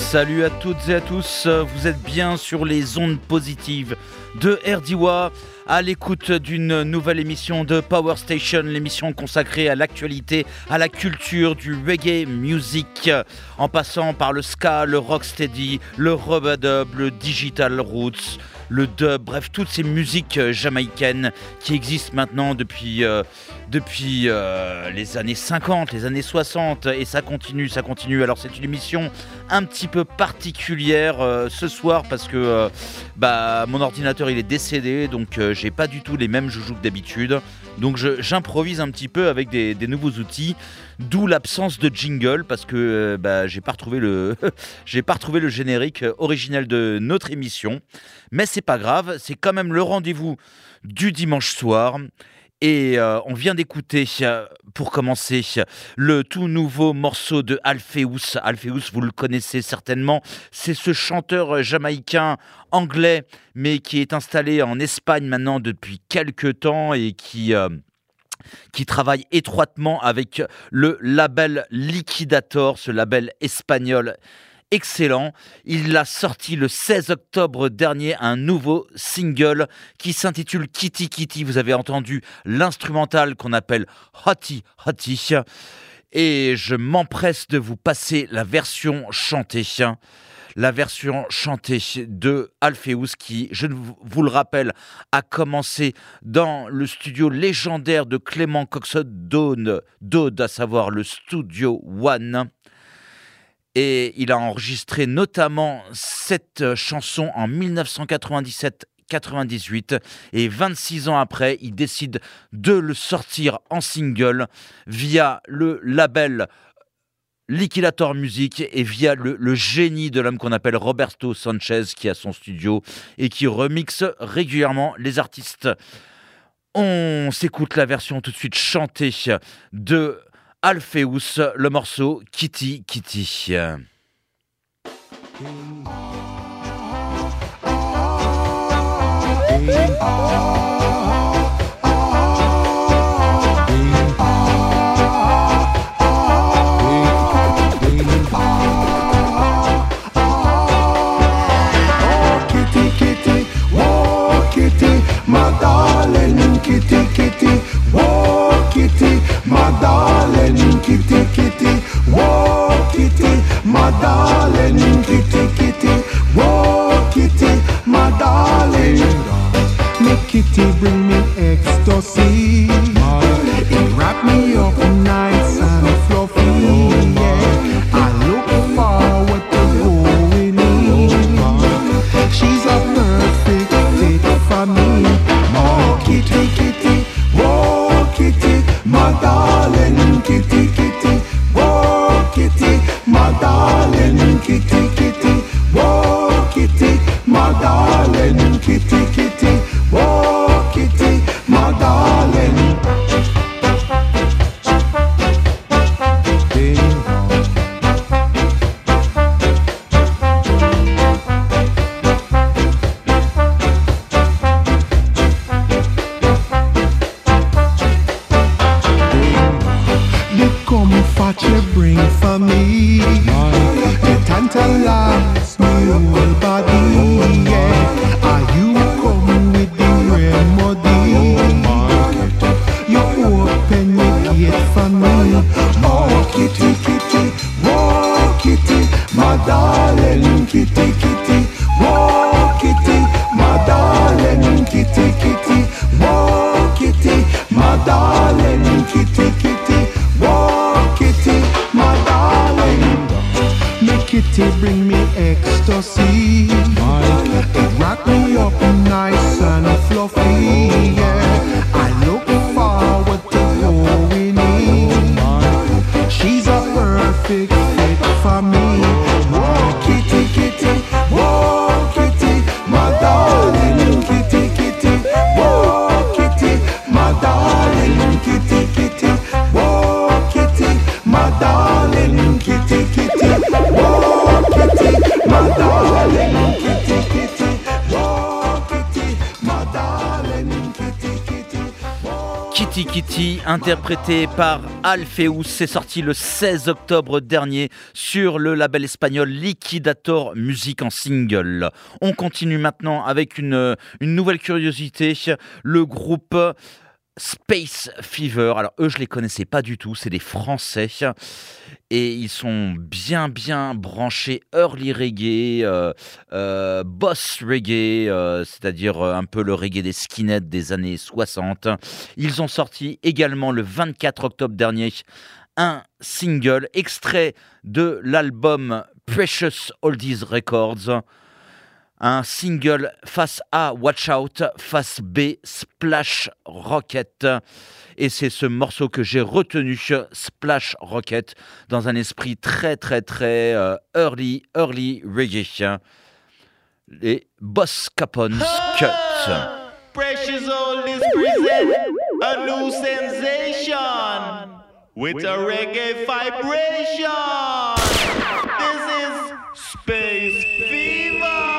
Salut à toutes et à tous, vous êtes bien sur les ondes positives de RDIWA, à l'écoute d'une nouvelle émission de Power Station, l'émission consacrée à l'actualité, à la culture du reggae music, en passant par le ska, le rocksteady, le rubadub, le digital roots, le dub, bref, toutes ces musiques jamaïcaines qui existent maintenant depuis les années 50, les années 60, et ça continue. Alors c'est une émission un petit peu particulière ce soir parce que mon ordinateur il est décédé, donc j'ai pas du tout les mêmes joujoux que d'habitude. Donc j'improvise un petit peu avec des nouveaux outils, d'où l'absence de jingle parce que j'ai pas retrouvé le générique original de notre émission. Mais c'est pas grave, c'est quand même le rendez-vous du dimanche soir. Et on vient d'écouter, pour commencer, le tout nouveau morceau de Alpheus. Alpheus, vous le connaissez certainement, c'est ce chanteur jamaïcain anglais, mais qui est installé en Espagne maintenant depuis quelques temps et qui travaille étroitement avec le label Liquidator, ce label espagnol excellent. Il a sorti le 16 octobre dernier un nouveau single qui s'intitule Kitty Kitty. Vous avez entendu l'instrumental qu'on appelle Hotty Hotty. Et je m'empresse de vous passer la version chantée. La version chantée de Alpheus qui, je vous le rappelle, a commencé dans le studio légendaire de Clément Coxon Dode, à savoir le Studio One. Et il a enregistré notamment cette chanson en 1997-98 et 26 ans après, il décide de le sortir en single via le label Liquidator Music et via le génie de l'homme qu'on appelle Roberto Sanchez qui a son studio et qui remixe régulièrement les artistes. On s'écoute la version tout de suite chantée de Alpheus, le morceau Kitty Kitty. My darling kitty kitty, whoa kitty, my darling kitty kitty, whoa kitty, my darling kitty kitty, whoa kitty, my darling. Make kitty bring me ecstasy, it wrap me up nice and fluffy. Yeah, I look forward to going in. She's a perfect fit for me. Oh kitty kitty, whoa kitty, my darling kitty kitty, whoa kitty, my darling kitty kitty, whoa kitty, my darling kitty kitty, whoa kitty, my darling. Kitty Kitty, interprété par Alpheus, c'est sorti le 16 octobre dernier sur le label espagnol Liquidator Music en single. On continue maintenant avec une nouvelle curiosité, le groupe Space Fever. Alors eux, je les connaissais pas du tout, c'est des Français et ils sont bien branchés early reggae, boss reggae, c'est-à-dire un peu le reggae des skinheads des années 60. Ils ont sorti également le 24 octobre dernier un single extrait de l'album Precious Oldies Records. Un single face A, Watch Out, face B, Splash Rocket. Et c'est ce morceau que j'ai retenu, Splash Rocket, dans un esprit très early reggae. Les Boss Capone's Cut. Precious Oldies present a new sensation with a reggae vibration. This is Space Fever.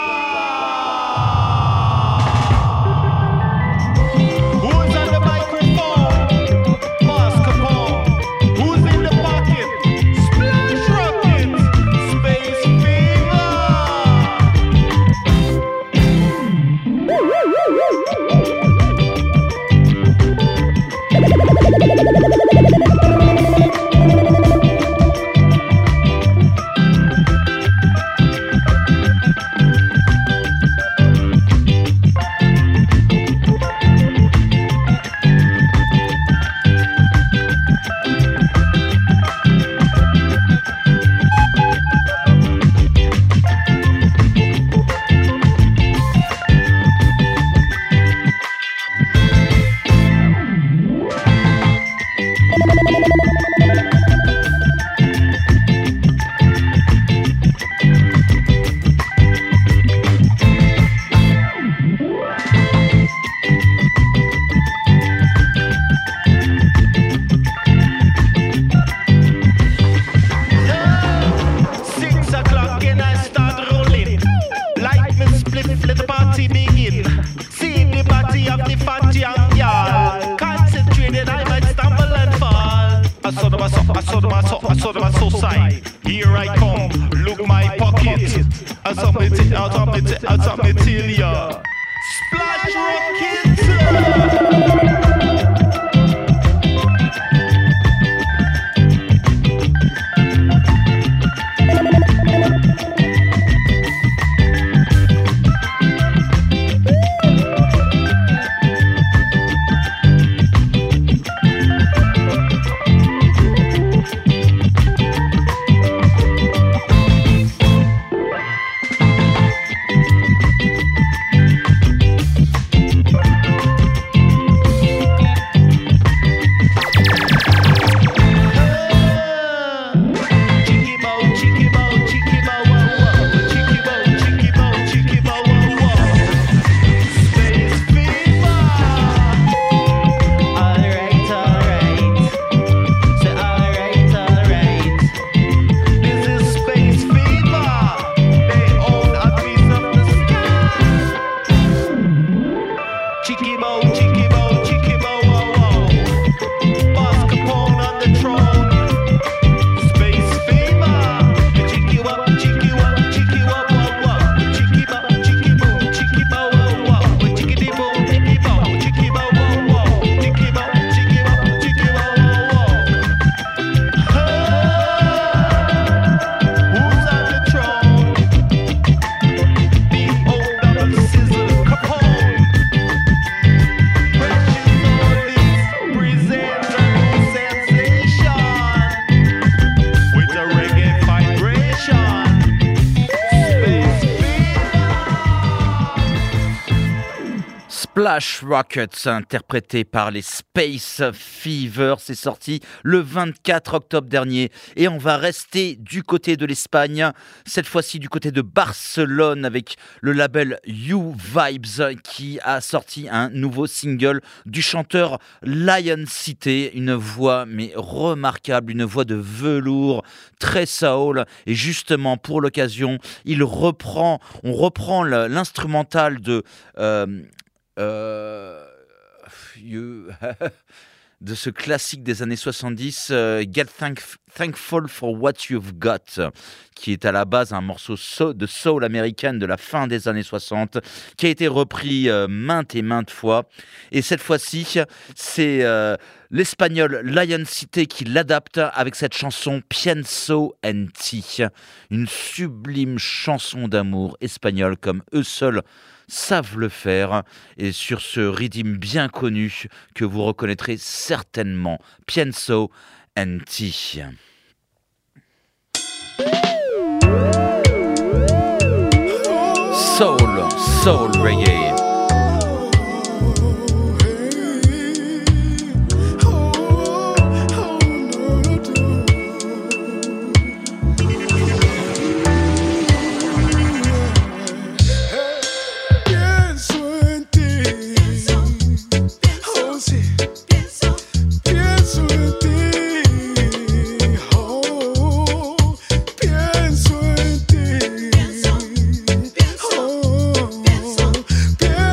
Splash Rockets, interprété par les Space Fever, c'est sorti le 24 octobre dernier. Et on va rester du côté de l'Espagne, cette fois-ci du côté de Barcelone, avec le label You Vibes, qui a sorti un nouveau single du chanteur Lion Cité, une voix mais remarquable, une voix de velours, très soul. Et justement, pour l'occasion, on reprend l'instrumental de... You de ce classique des années 70, Get Thankful for What You've Got, qui est à la base un morceau de soul américaine de la fin des années 60, qui a été repris maintes et maintes fois. Et cette fois-ci, c'est l'espagnol Lion Cité qui l'adapte avec cette chanson Pienso en ti, une sublime chanson d'amour espagnole comme eux seuls savent le faire, et sur ce rythme bien connu que vous reconnaîtrez certainement, Pienso en ti. Soul reggae. Pienso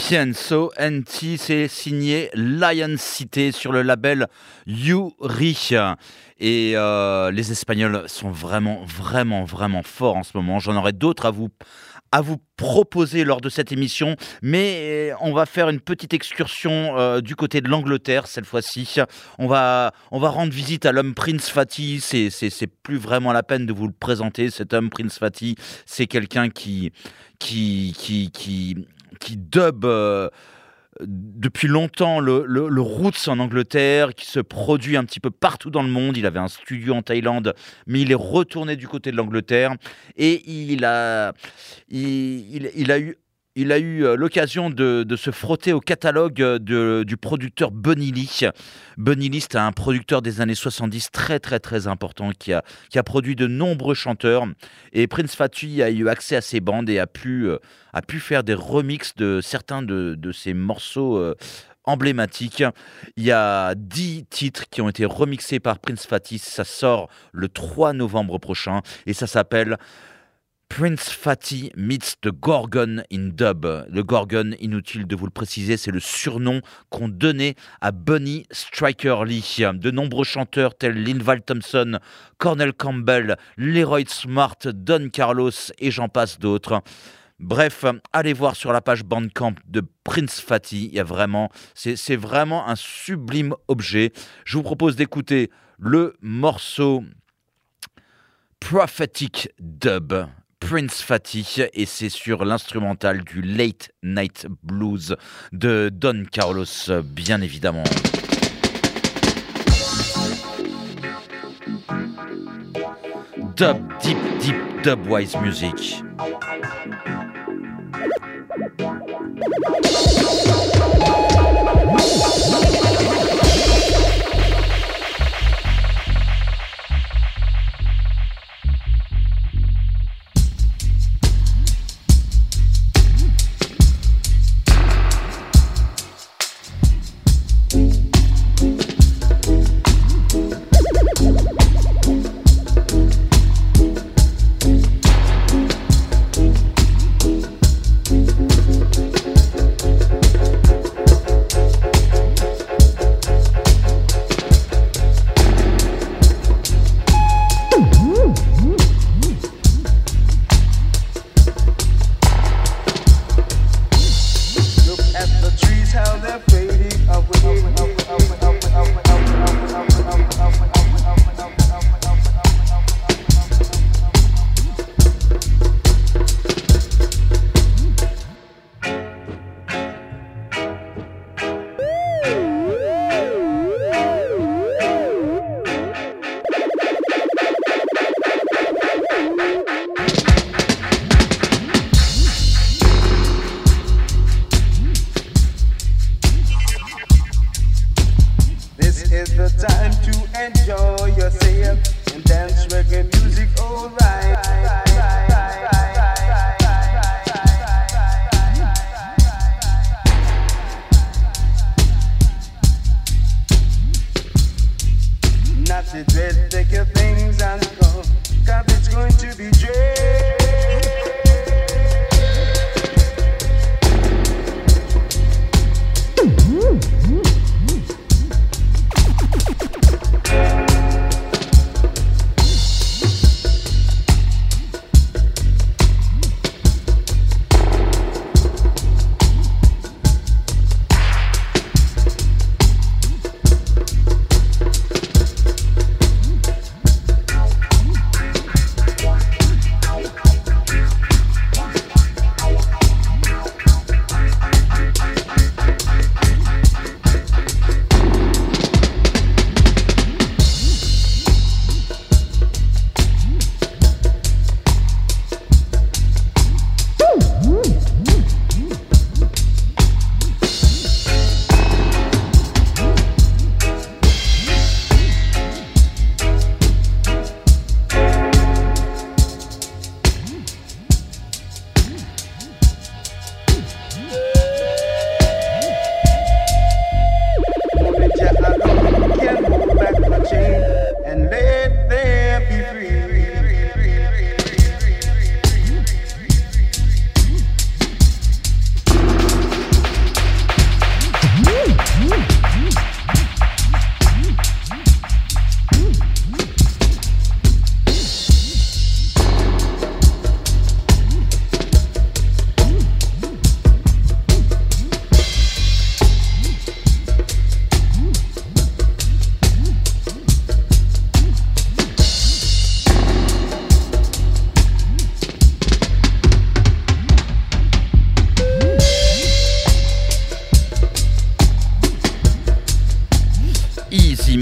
Pienso NT, c'est signé Lion City sur le label Yuri. Et les Espagnols sont vraiment forts en ce moment. J'en aurai d'autres à vous proposer lors de cette émission, mais on va faire une petite excursion du côté de l'Angleterre cette fois-ci. On va rendre visite à l'homme Prince Fatty. C'est plus vraiment la peine de vous le présenter. Cet homme Prince Fatty, c'est quelqu'un qui dub depuis longtemps le roots en Angleterre, qui se produit un petit peu partout dans le monde. Il avait un studio en Thaïlande, mais il est retourné du côté de l'Angleterre et il a eu l'occasion de se frotter au catalogue du producteur Bunny Lee. Bunny Lee, c'est un producteur des années 70 très important qui a produit de nombreux chanteurs. Et Prince Fatty a eu accès à ses bandes et a pu faire des remixes de certains de ses morceaux emblématiques. Il y a 10 titres qui ont été remixés par Prince Fatty. Ça sort le 3 novembre prochain et ça s'appelle Prince Fatty meets the Gorgon in Dub. Le Gorgon, inutile de vous le préciser, c'est le surnom qu'on donnait à Bunny Striker Lee. De nombreux chanteurs tels Linval Thompson, Cornel Campbell, Leroy Smart, Don Carlos et j'en passe d'autres. Bref, allez voir sur la page Bandcamp de Prince Fatty. C'est vraiment un sublime objet. Je vous propose d'écouter le morceau Prophetic Dub. Prince Fatty, et c'est sur l'instrumental du Late Night Blues de Don Carlos, bien évidemment. Dub, deep dubwise music.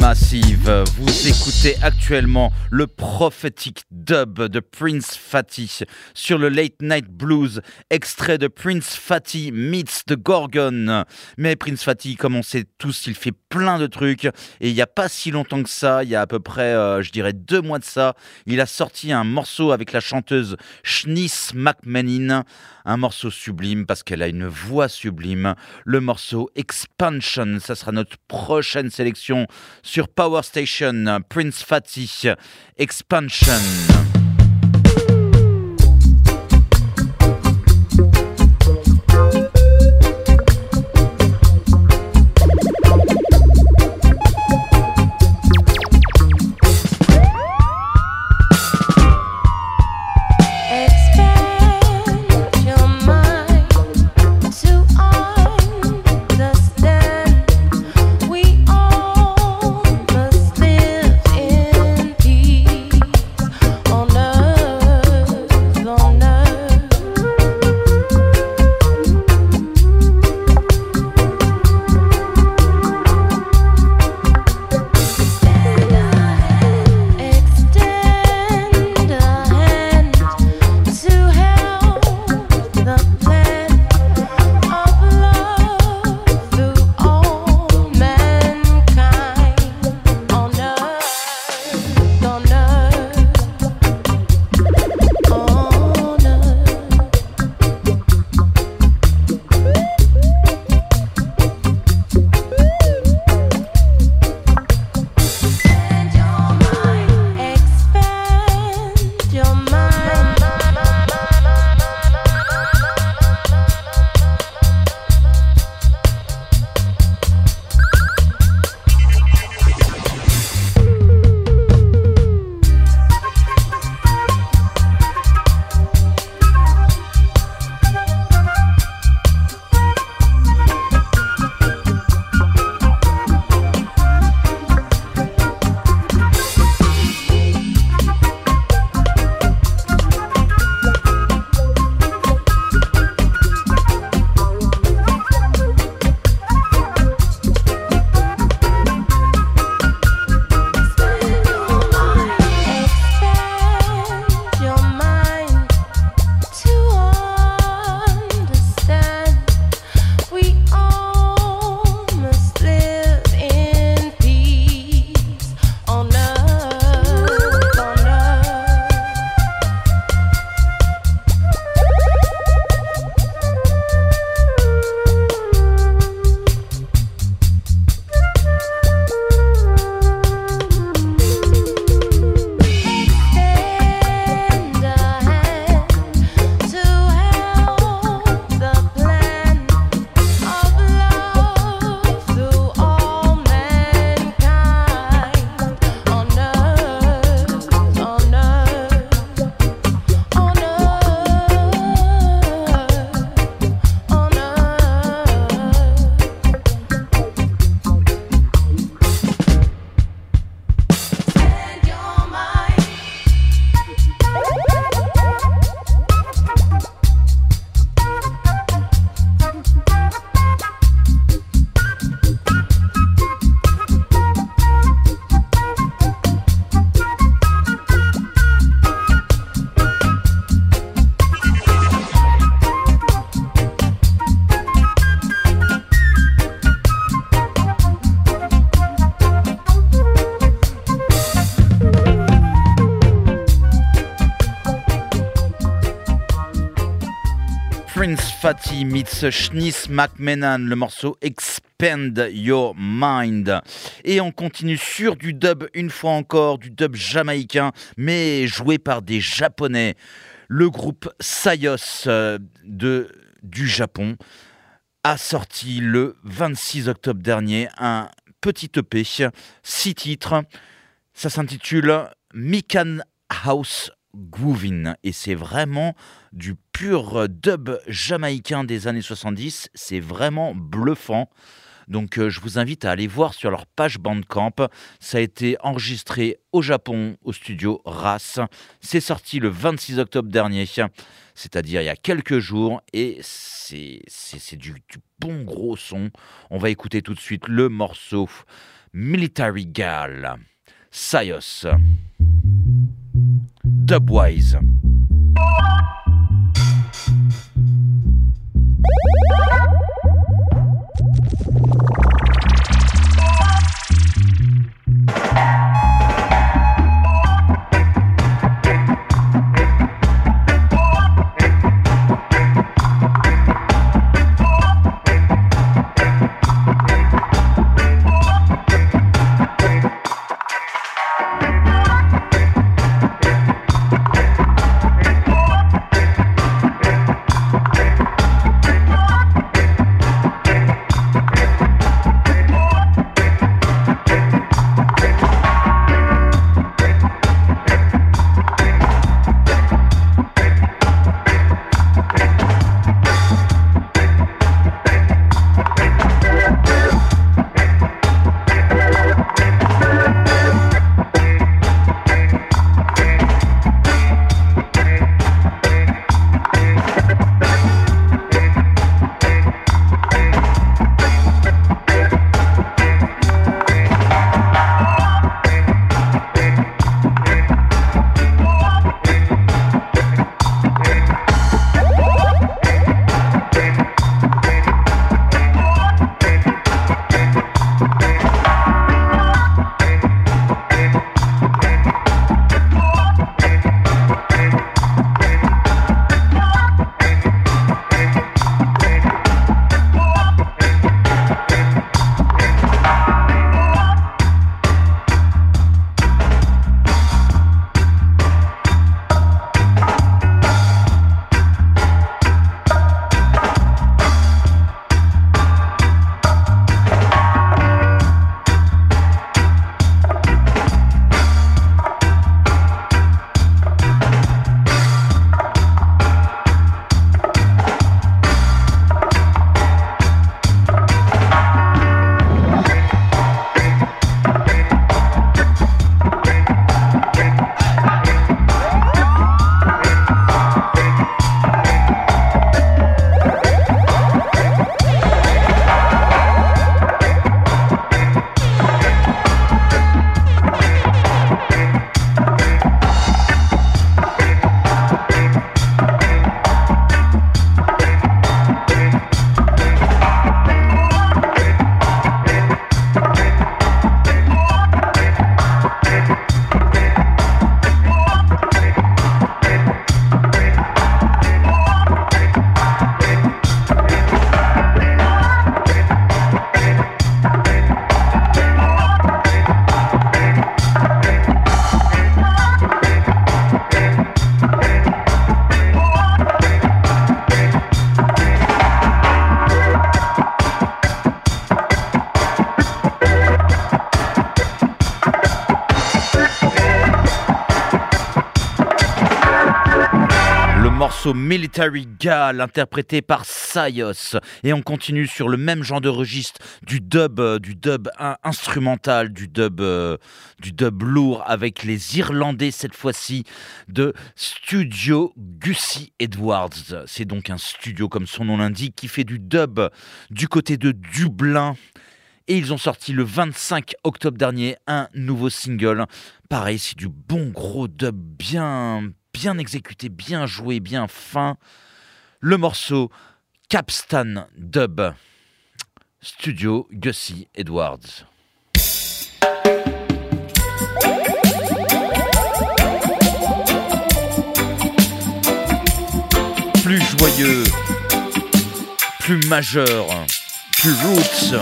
Massive, vous écoutez actuellement le prophétique dub de Prince Fatty sur le Late Night Blues, extrait de Prince Fatty meets the Gorgon. Mais Prince Fatty, comme on sait tous, il fait plein de trucs et il n'y a pas si longtemps que ça, il y a à peu près, je dirais 2 mois de ça, il a sorti un morceau avec la chanteuse Shanice McMenamin, un morceau sublime parce qu'elle a une voix sublime. Le morceau Expansion, ça sera notre prochaine sélection sur Power Station. Prince Fatty, Expansion. Prince Fatty meets Shanice McMenamin, le morceau Expand Your Mind. Et on continue sur du dub, une fois encore, du dub jamaïcain, mais joué par des Japonais. Le groupe Sayos du Japon a sorti le 26 octobre dernier un petit EP, 6 titres. Ça s'intitule Mikan House Groovin' et c'est vraiment du pur dub jamaïcain des années 70, c'est vraiment bluffant. Donc je vous invite à aller voir sur leur page Bandcamp. Ça a été enregistré au Japon, au studio RAS. C'est sorti le 26 octobre dernier, c'est-à-dire il y a quelques jours, et c'est du bon gros son. On va écouter tout de suite le morceau Military Gal, Sayos, Dubwise. Military Gal, interprété par Sayos. Et on continue sur le même genre de registre du dub instrumental, du dub lourd avec les Irlandais cette fois-ci de Studio Gussie Edwards. C'est donc un studio comme son nom l'indique qui fait du dub du côté de Dublin. Et ils ont sorti le 25 octobre dernier un nouveau single. Pareil, c'est du bon gros dub bien exécuté, bien joué, bien fin. Le morceau Capstan Dub, Studio Gussie Edwards. Plus joyeux, plus majeur, plus roots.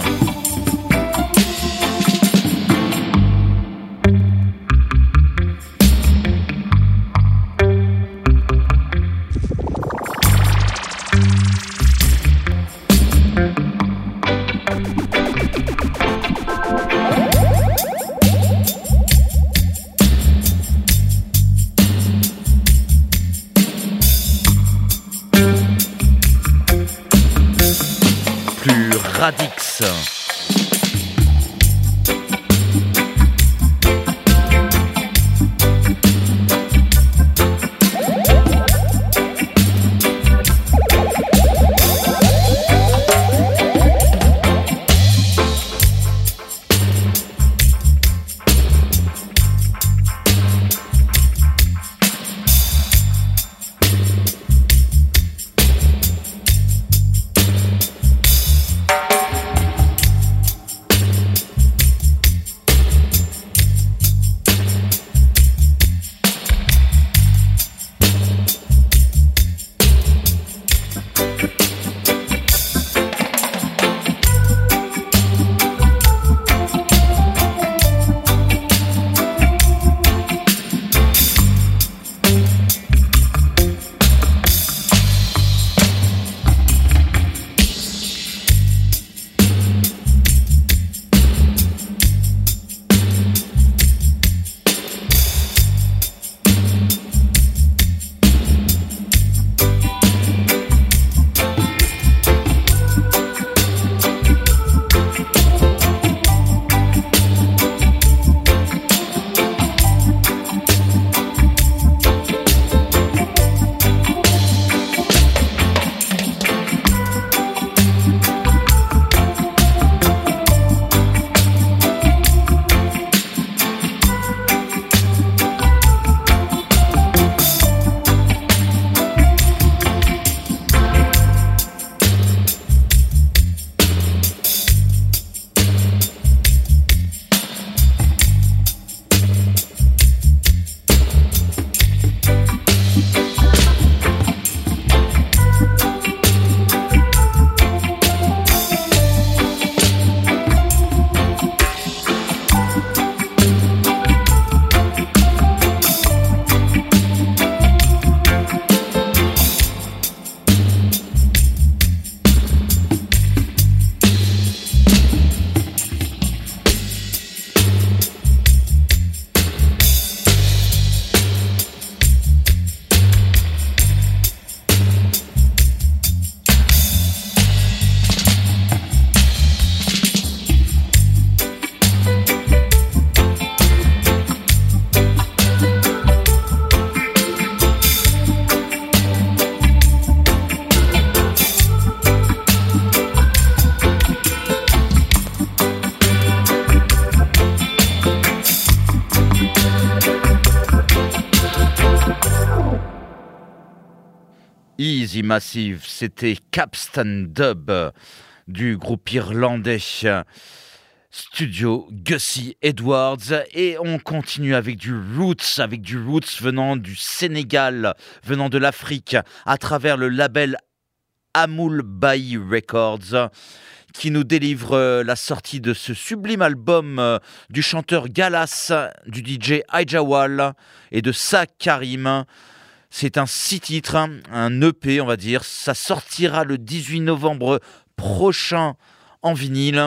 Radix. Easy Massive, c'était Capstan Dub du groupe irlandais Studio Gussie Edwards. Et on continue avec du roots venant du Sénégal, venant de l'Afrique, à travers le label Amoul Bayi Records, qui nous délivre la sortie de ce sublime album du chanteur Galas, du DJ Ijawal et de Sa Karim. C'est un 6 titres, un EP on va dire. Ça sortira le 18 novembre prochain en vinyle.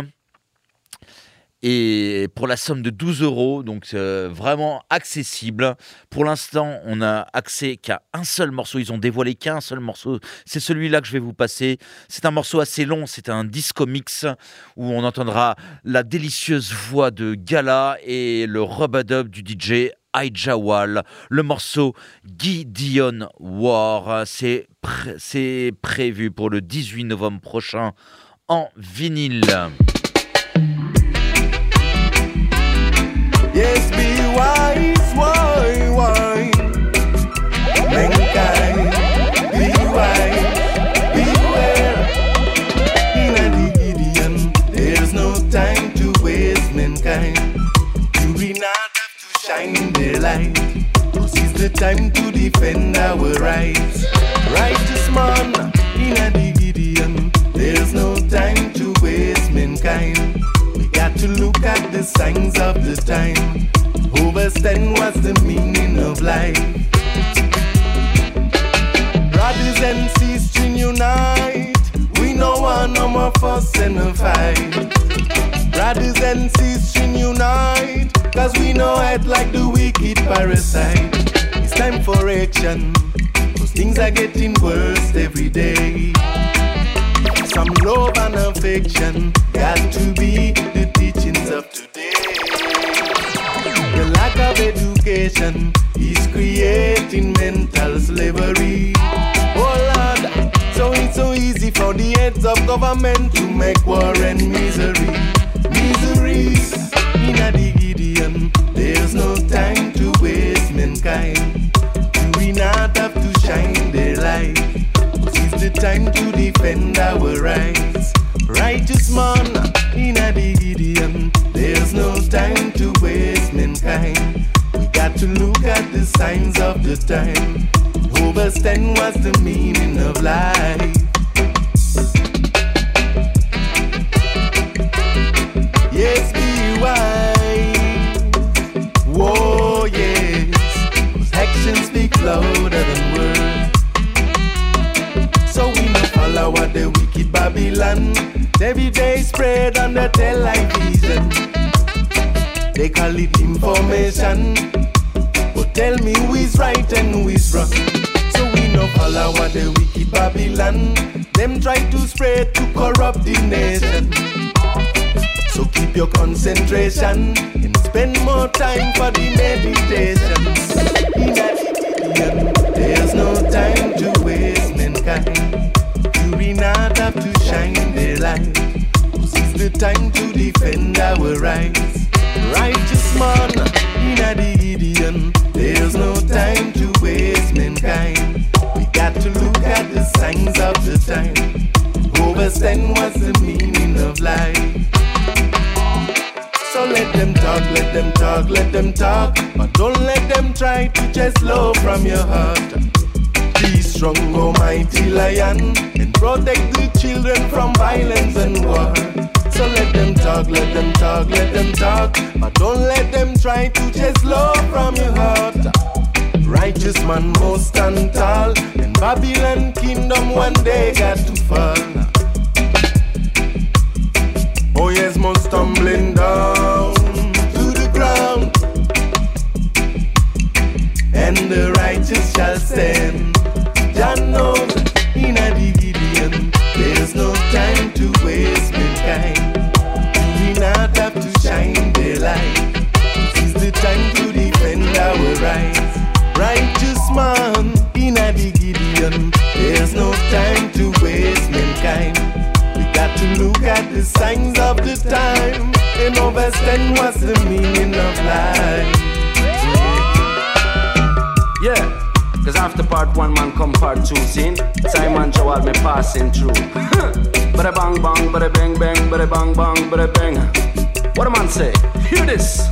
Et pour la somme de 12 €, donc vraiment accessible. Pour l'instant, on n'a accès qu'à un seul morceau. Ils ont dévoilé qu'un seul morceau. C'est celui-là que je vais vous passer. C'est un morceau assez long. C'est un disco mix où on entendra la délicieuse voix de Gala et le rub-a-dub du DJ Ijawal. Le morceau Gideon War. C'est prévu pour le 18 novembre prochain en vinyle. Yes, be wise, why? Mankind, be wise, beware. In a Gideon, there's no time to waste, mankind. Do we not have to shine their light? This is the time to defend our rights. Righteous man, in a Gideon, there's no time to waste, mankind. Got to look at the signs of the time. Understand what's the meaning of life. Brothers and sisters unite. We no want no more fuss and no fight. Brothers and sisters unite. Cause we know it like the wicked parasite. It's time for action. Cause things are getting worse every day. Some love and affection got to be the teachings of today. The lack of education is creating mental slavery. Oh Lord, so it's so easy for the heads of government to make war and misery. Misery in a Gideon, there's no time to waste, mankind. Do we not have to shine their light? It's the time to defend our rights. Righteous man in a Gideon, there's no time to waste, mankind. We got to look at the signs of the time. Understand what's the meaning of life. Yes, be wise. Whoa, yes. Those actions speak louder than words. So we no follow what the wicked Babylon every day spread on the television. They call it information, but tell me who is right and who is wrong. So we no follow what the wicked Babylon them try to spread to corrupt the nation. So keep your concentration and spend more time for the meditation. In a Gideon, there's no time to waste, mankind. Do we not have to shine their light? This is the time to defend our rights. Righteous man in a Gideon, there's no time to waste, mankind. We got to look at the signs of the time. Understand what's the meaning of life. So let them talk, let them talk, let them talk. But don't let them try to just love from your heart. Be strong, almighty lion, and protect the children from violence and war. So let them talk, let them talk, let them talk. But don't let them try to just love from your heart. Righteous man must stand tall, and Babylon kingdom one day got to fall. Oh yes, must tumbling down to the ground, and the righteous shall stand. Jah knows in a Gideon, there's no time to waste, mankind. Do we not have to shine their light? This is the time to defend our rights. Righteous man in a Gideon, there's no time to waste, mankind. We got to look at the signs of the time and understand what's the meaning of life. Yeah, cause after part one, man, come part two. Scene Time and Joel me passing through. Bada bang bang, bada bang bang, bada bang bang, bada bang. What a man say? Hear this.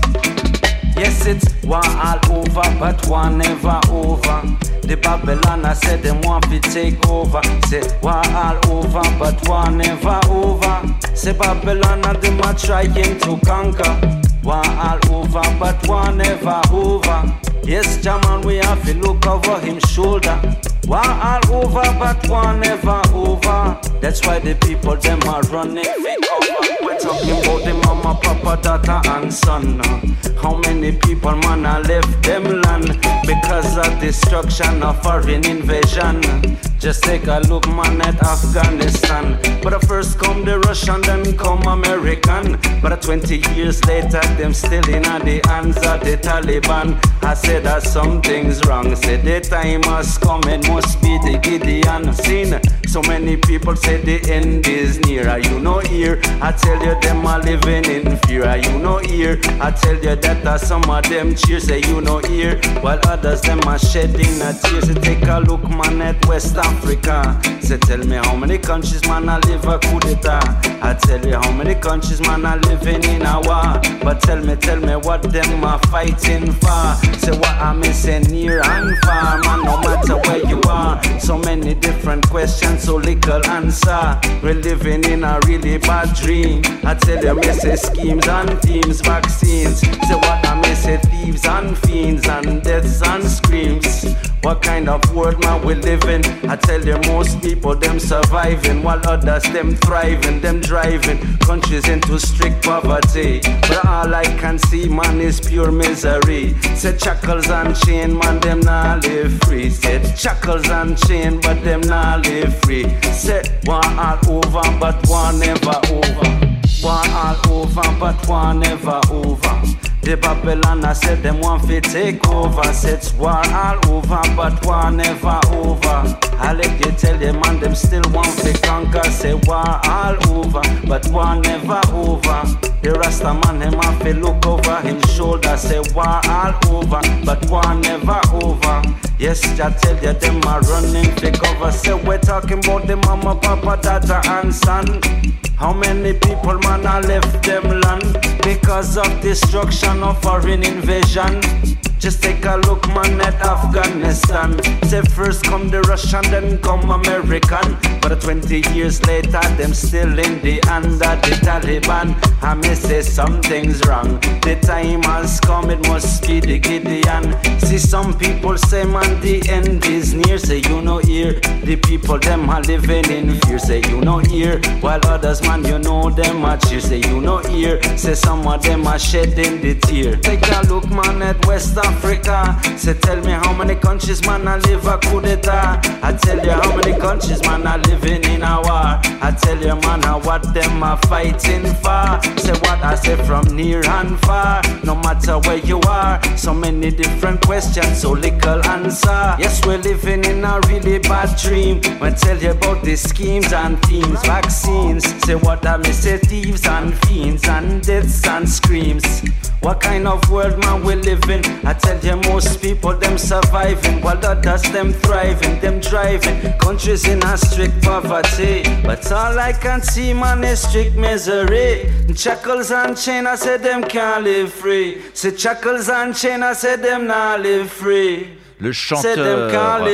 Yes, it's war all over, but war never over. The Babylon, I said them want to take over. Say war all over, but war never over. Say Babylon, and them are trying to conquer. War all over, but war never over. Yes, Jaman, we have to look over him shoulder. War all over, but war never over. That's why the people them are running fake over. We're talking about the mama, papa, daughter, and son. How many people, man, are left them land because of destruction of foreign invasion? Just take a look, man, at Afghanistan. But first come the Russian, then come American. But 20 years later, them still in the hands of the Taliban. I said that something's wrong. Said the time has come, it must be the Gideon scene. So many people say the end is near. Are you no here? I tell you, them are living in fear. Are you no here? I tell you that some of them cheers. Say you no here, while others them are shedding a tears. Say take a look, man, at West Africa. Say tell me how many countries, man, I live a coup d'etat. I tell you how many countries, man, are living in a war. But tell me what them are fighting for. Say what I'm missing near and far, man, no matter where you are. So many different questions, so little answer. We're living in a really bad dream. I tell you, me say schemes and themes, vaccines. Say what I may say, thieves and fiends and deaths and screams. What kind of world, man, we live in? I tell you, most people, them surviving, while others, them thriving, them driving countries into strict poverty. But all I can see, man, is pure misery. Say shackles and chain, man, them not live free. Said shackles and chain, but them not live free. Said war all over, but war never over. War all over, but war never over. The Babylon, I said them want to take over. Said war all over, but war never over. I let you tell you, man, them still want to conquer. Say war all over, but war never over. The Rasta man, him have to look over his shoulder. Say war all over, but war never over. Yes, I tell you, them are running for cover. Say we're talking about the mama, papa, daughter, and son. How many people, man, are left them land because of destruction of foreign invasion? Just take a look, man, at Afghanistan. Say first come the Russian, then come American. But 20 years later, them still in the hand of the Taliban. I may say something's wrong. The time has come, it must be the Gideon. See some people say, man, the end is near. Say you know here, the people them are living in fear. Say you know here, while others, man, you know them are cheer. Say you know here, say some of them are shedding the tear. Take a look, man, at West Africa. Say tell me how many countries, man, I live a coup d'etat. I tell you how many countries, man, are living in a war. I tell you, man, what them are fighting for. Say what I say from near and far. No matter where you are, so many different questions, so little answer. Yes, we're living in a really bad dream. When tell you about the schemes and themes, vaccines. Say what I may say, thieves and fiends and deaths and screams. What kind of world, man, we live in? I tell you, most people, them surviving, while others, them thriving, them driving countries in a strict poverty. But all I can see, man, is strict misery. Shackles and chain, I said them can't live free. Say shackles and chain, I said them not live free. Le chanteur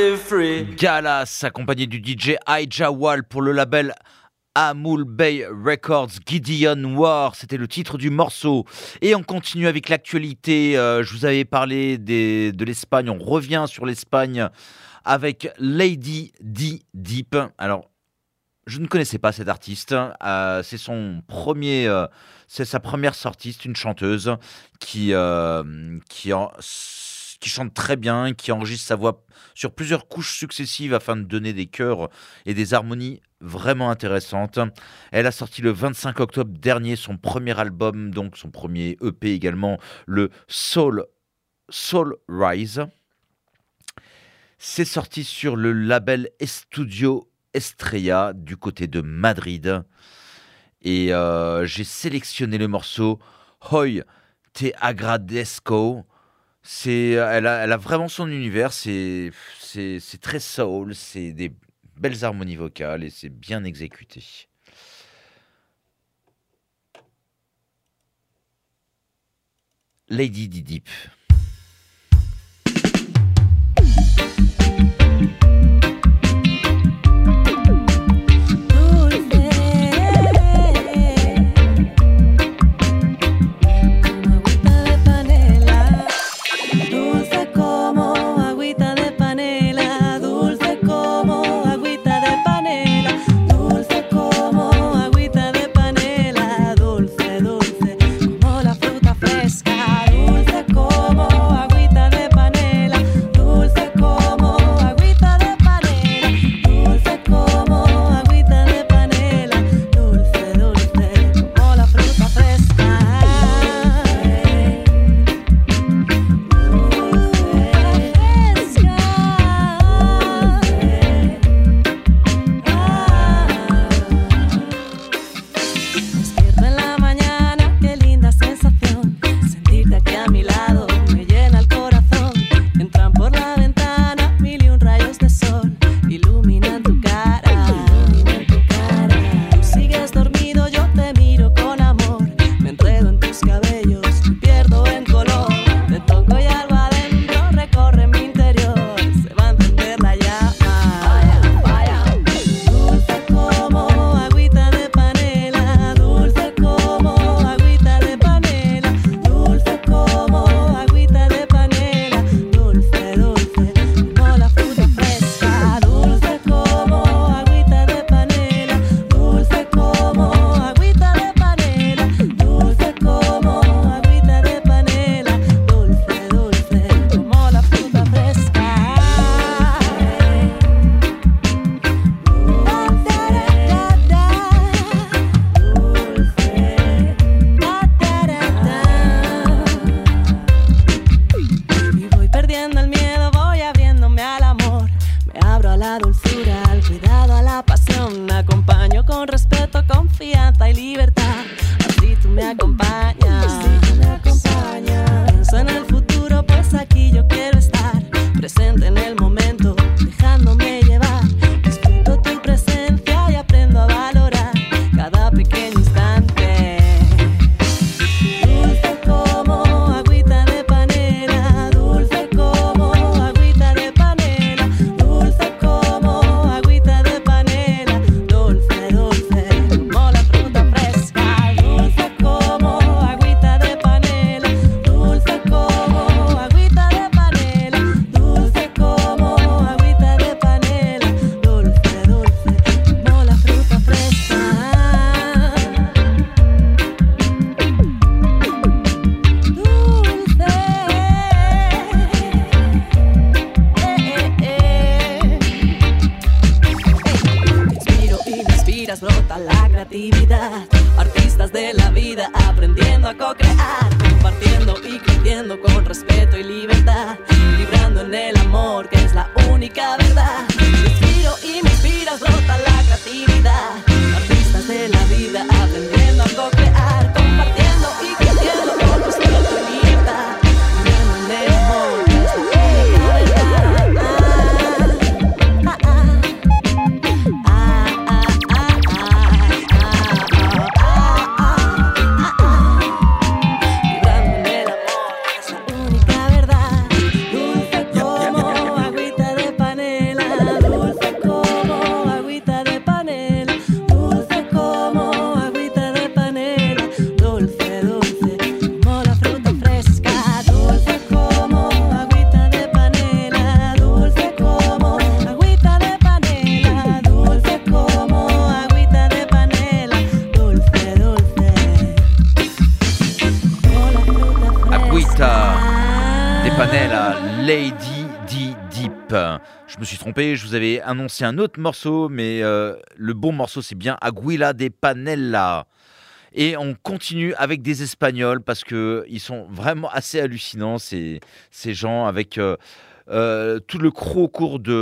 Galas, accompagné du DJ Ijawal pour le label Amul Bay Records, Gideon War, c'était le titre du morceau. Et on continue avec l'actualité. Je vous avais parlé de l'Espagne, on revient sur l'Espagne avec Lady D Deep. Alors, je ne connaissais pas cette artiste. C'est sa première sortie. C'est une chanteuse qui chante très bien, qui enregistre sa voix sur plusieurs couches successives afin de donner des chœurs et des harmonies vraiment intéressantes. Elle a sorti le 25 octobre dernier son premier album, donc son premier EP également, le Soul Rise. C'est sorti sur le label Estudio Estrella du côté de Madrid. Et j'ai sélectionné le morceau Hoy Te Agradezco. Elle a vraiment son univers, c'est très soul, c'est des belles harmonies vocales et c'est bien exécuté. Lady Di Deep. Lady Di Deep. Je me suis trompé, je vous avais annoncé un autre morceau, mais le bon morceau c'est bien Aguila de Panela. Et on continue avec des Espagnols parce qu'ils sont vraiment assez hallucinants, ces gens, avec tout le crew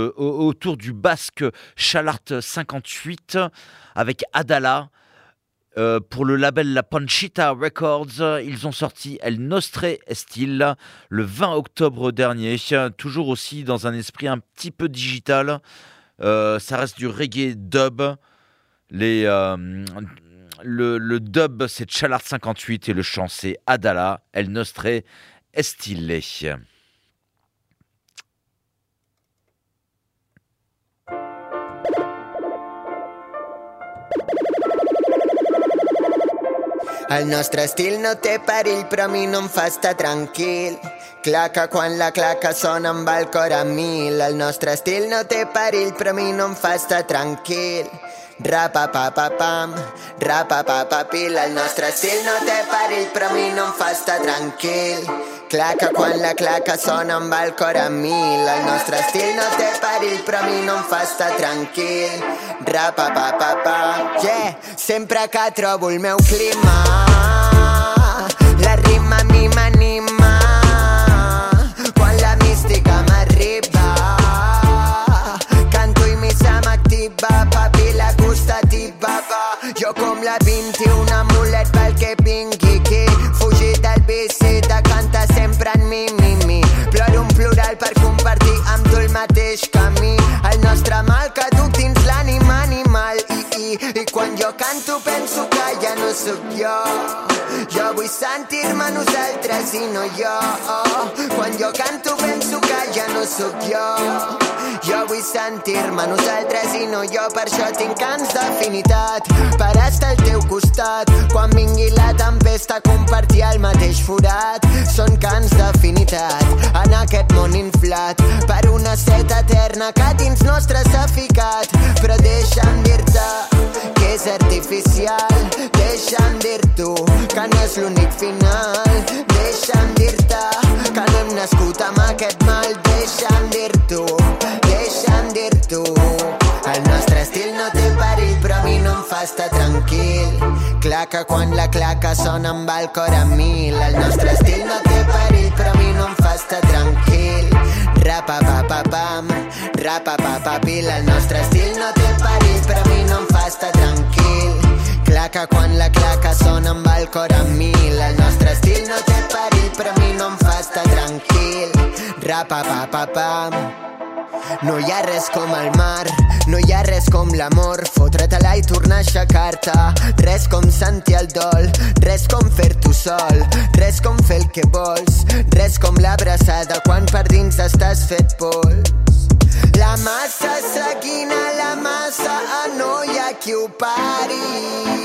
autour du basque Chalart 58, avec Adala. Pour le label La Panchita Records, ils ont sorti El Nostre Estil le 20 octobre dernier, toujours aussi dans un esprit un petit peu digital. Ça reste du reggae dub. Le dub, c'est Chalart 58 et le chant, c'est Adala, El Nostre Estile. El nostre estil no té perill, però a mi no em fa estar tranquil. Claca quan la claca sona amb el cor a mil. El nostre estil no té perill, però a mi no em fa estar tranquil. Rapa-pa-pa-pam, rapa-pa-pa-pil. El nostre estil no té perill, però a mi no em fa estar tranquil. Claca quan la claca sona amb el cor a mil. El nostre estil no té perill, però a mi no em fa estar tranquil. Rapa-pa-pa-pa, yeah. Sempre que trobo el meu clima, la rima a mi m'anima. Quan la mística m'arriba, canto i mi se m'activa. Papi, la gustativa va. Jo com la 21 amulet pel que vingui aquí. Fugir del vici de cantar sempre en mi. Ploro un plural per compartir amb tu el mateix camí. El nostre mal caduc dins l'ànima animal. I quan jo canto penso que ja no sóc jo. Jo vull sentir-me nosaltres i no jo. Quan jo canto penso que ja no sóc jo. Jo vull sentir-me nosaltres i no jo. Per això tinc cants d'afinitat per estar al teu costat. Quan vingui la tempesta compartir el mateix forat. Són cants d'afinitat en aquest món inflat per una set eterna que dins nostre s'ha ficat. Però deixa'm dir-te que és artificial. Deixa'm dir-t'ho que no és l'únic final. Deixa'm dir-te que no hem nascut amb aquest mal. Deixa'm dir-t'ho, deixa'm dir-t'ho. El nostre estil no té perill, però a mi no em fa estar tranquil. Claca quan la claca sona amb el cor a mil. El nostre estil no té perill, però a mi no em fa estar tranquil. Rapa-pa-pa-pam, rapa-pa-pa-pil. El nostre estil no té perill, però a mi no em fa estar tranquil. Claca quan la claca sona amb el cor a mil. El nostre estil no té perill, però a mi no em fa estar tranquil. Rapa-pa-pa-pam. No hi ha res com el mar, no hi ha res com l'amor. Fotre-te-la i tornar a aixecar-te. Res com sentir el dol, res com fer-t'ho sol. Res com fer el que vols, res com l'abraçada quan per dins estàs fet pols. La massa seguint a la massa, no hi ha qui ho pari.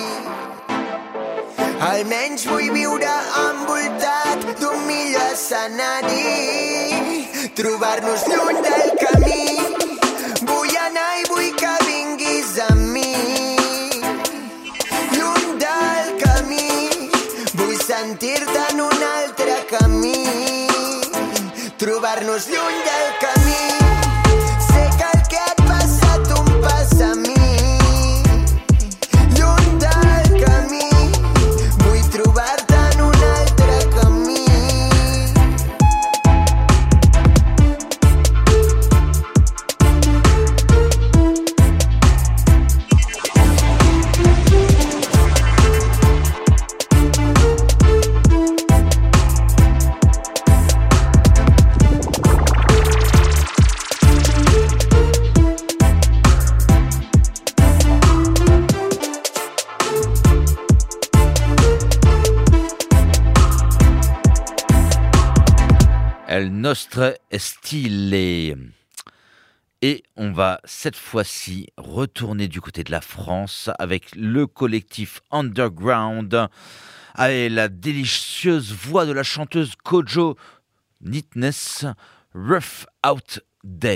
Almenys vull viure envoltat d'un millor escenari. Trobar-nos lluny del camí. Vull anar i vull que vinguis amb mi. Lluny del camí. Vull sentir-te en un altre camí. Trobar-nos lluny del camí. Sé que el que et passa tu em passa a mi. Lluny del camí. Vull trobar-te en un altre camí. El Nostre Estile. Et on va cette fois-ci retourner du côté de la France avec le collectif Underground, avec la délicieuse voix de la chanteuse Kojo Neatness, Rough Out Day.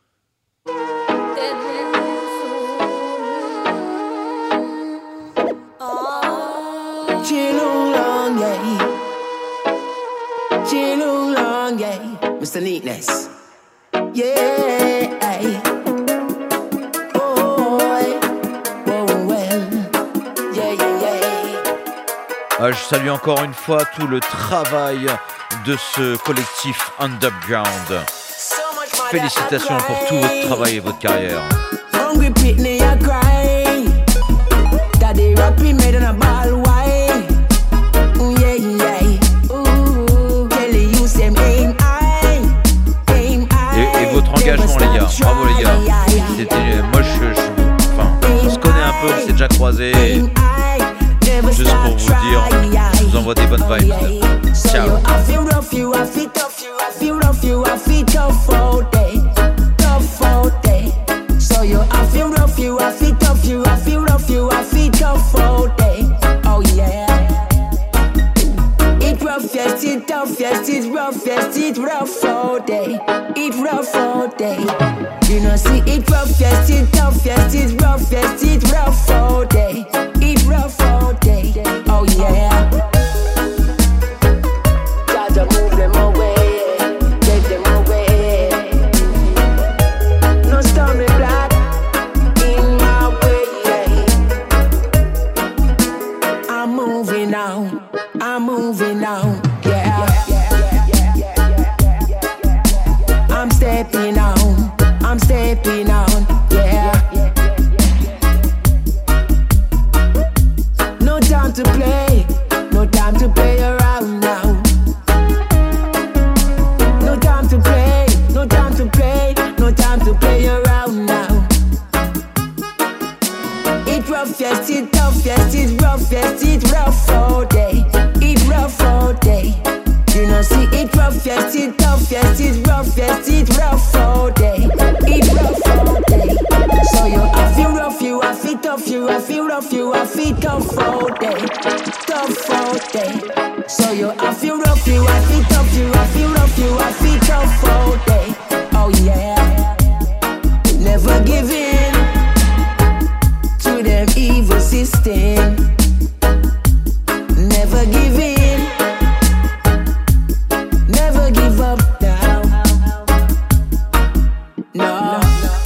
Mr. Neatness. Yeah. Oh, well. Yeah. Je salue encore une fois tout le travail de ce collectif Underground. Félicitations pour tout votre travail et votre carrière. Hungry Pitney, I cry. Daddy rapping made in a croiser. Juste pour vous dire, je vous envoie des bonnes vibes. Ciao. So you I feel rough, you I feel tough, you I feel rough, you I feel tough all day. Oh yeah. It rough, yes, it tough, yes, it's rough, yes, it's rough all day. It rough all day. You know, see it rough, yes, it tough, yes, it's rough, yes, it's rough all day. It rough all day. Oh yeah. Gotta move them away, take them away. No stormy black in my way. I'm moving on, I'm moving on. Yeah. I'm stepping on, I'm stepping on. Yeah. No time to play, no time to play around now. No time to play, no time to play, no time to play around now. It rough, yes, it tough, yes, it's rough, yes, it's rough all day. It rough all day. You know, see it rough, yes, it tough, yes, it's rough, yes, it's rough all day. It rough all day. So you I feel rough, you I feel tough, you I feel rough, you I feel tough all day. Tough all day. So you I feel rough, you I feel tough, you I feel rough, you I feel tough all day. Oh yeah. Never give in to them evil system. Never give in. Never give up now. No.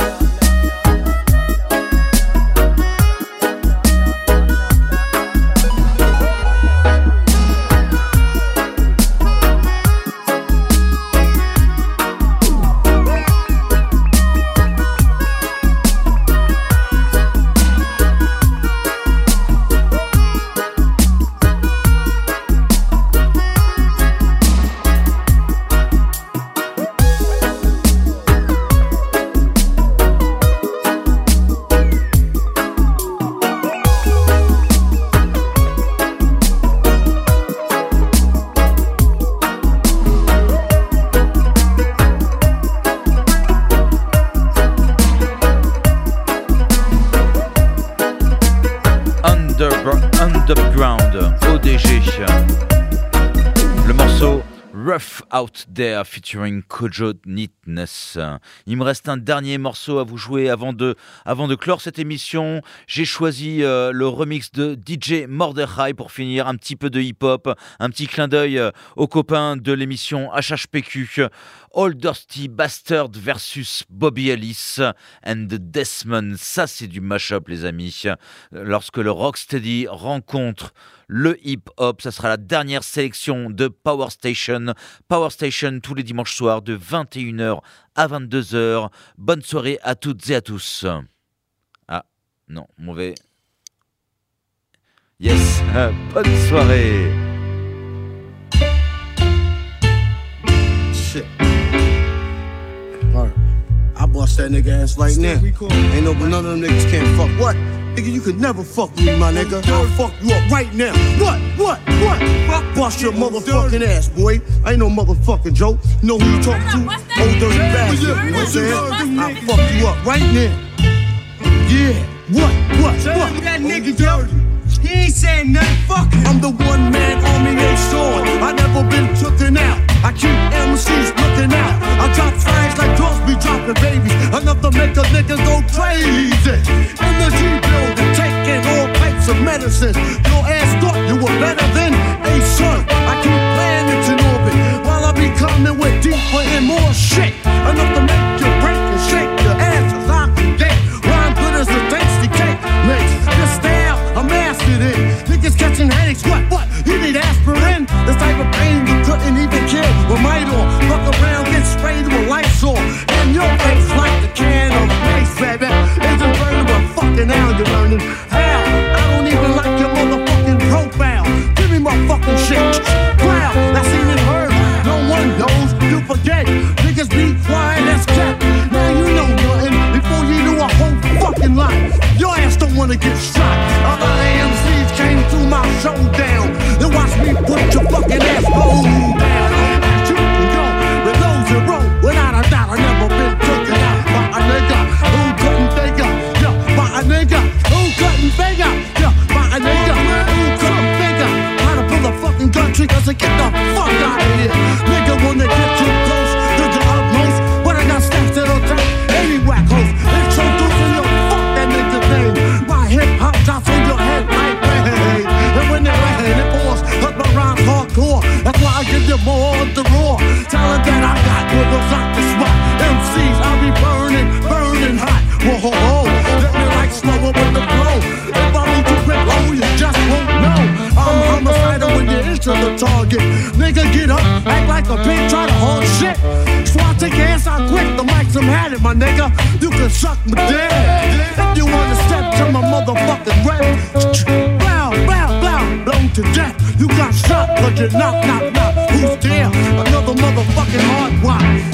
Underground, ODG. Le morceau Rough Out There featuring Kojo Neatness. Il me reste un dernier morceau à vous jouer avant de clore cette émission. J'ai choisi le remix de DJ Mordechai pour finir. Un petit peu de hip-hop, un petit clin d'œil aux copains de l'émission HHPQ. Old Dirty Bastard versus Bobby Ellis and the Desmond. Ça, c'est du mash-up, les amis. Lorsque le Rocksteady rencontre le hip-hop, ça sera la dernière sélection de Power Station. Power Station tous les dimanches soirs de 21h à 22h. Bonne soirée à toutes et à tous. Ah, non, mauvais. Yes, bonne soirée. Shit. Alright. I bust that nigga ass right now. Ain't no, none of them niggas can't fuck. What? Nigga, you could never fuck with me, my nigga. I'll fuck you up right now. What? Bust your motherfucking ass, boy. I ain't no motherfucking joke. You know who you talking to? Old dirty bastard. You know what I'm saying? I'll fuck you up right now. Yeah. What? That nigga dirty. He ain't saying nothing, fuck him. I'm the one-man army they sword. I never been tooken out. I keep MCs looking out. I drop fires like Crosby dropping babies. Enough to make a nigga go crazy. In the G-building, taking all types of medicines. Your ass thought you were better than a son. I keep planets in orbit while I be coming with deeper and more shit. Enough to make you break and shake your asses. I get rhyme good as a tasty cake makes. This style, I'm mastered it. Niggas catching headaches, what? You need aspirin? This type of pain you couldn't even kill with Midol. Fuck around, get sprayed with Lysol. And your face like the can of ice, baby. Isn't burning, but fucking hell you're learning. Hell, I don't even like your motherfucking profile. Give me my fucking shit. Wow, that's even heard. No one knows, you forget. Niggas be quiet as kept. Now you know nothing before you knew a whole fucking lot. Your ass don't wanna get shot. say get the fuck out of here. Nigga wanna get too close to the utmost, but I got stacks that don't take any whack host. Introducing your fuck that nigga's name. My hip hop drops on your head like rain. And when it rain, it pours, cause my rhyme's hardcore. That's why I give you more of the roar. Tell her that I got rivers out the spot. MCs, I'll be burning, burning hot. Whoa, ho, ho. Let me like slower with the flow. If I need to grip, oh, you just won't know. I'm homicidal when you enter the target. Nigga, get up, act like a pig, try to hold shit. So I take your ass out quick, the mic's some had it, my nigga. You can suck my dick. If you wanna step to my motherfucking rap, blow, blow, blow, blown to death. You got shot, but you knock, knock, knock. Who's there? Another motherfucking hard rock.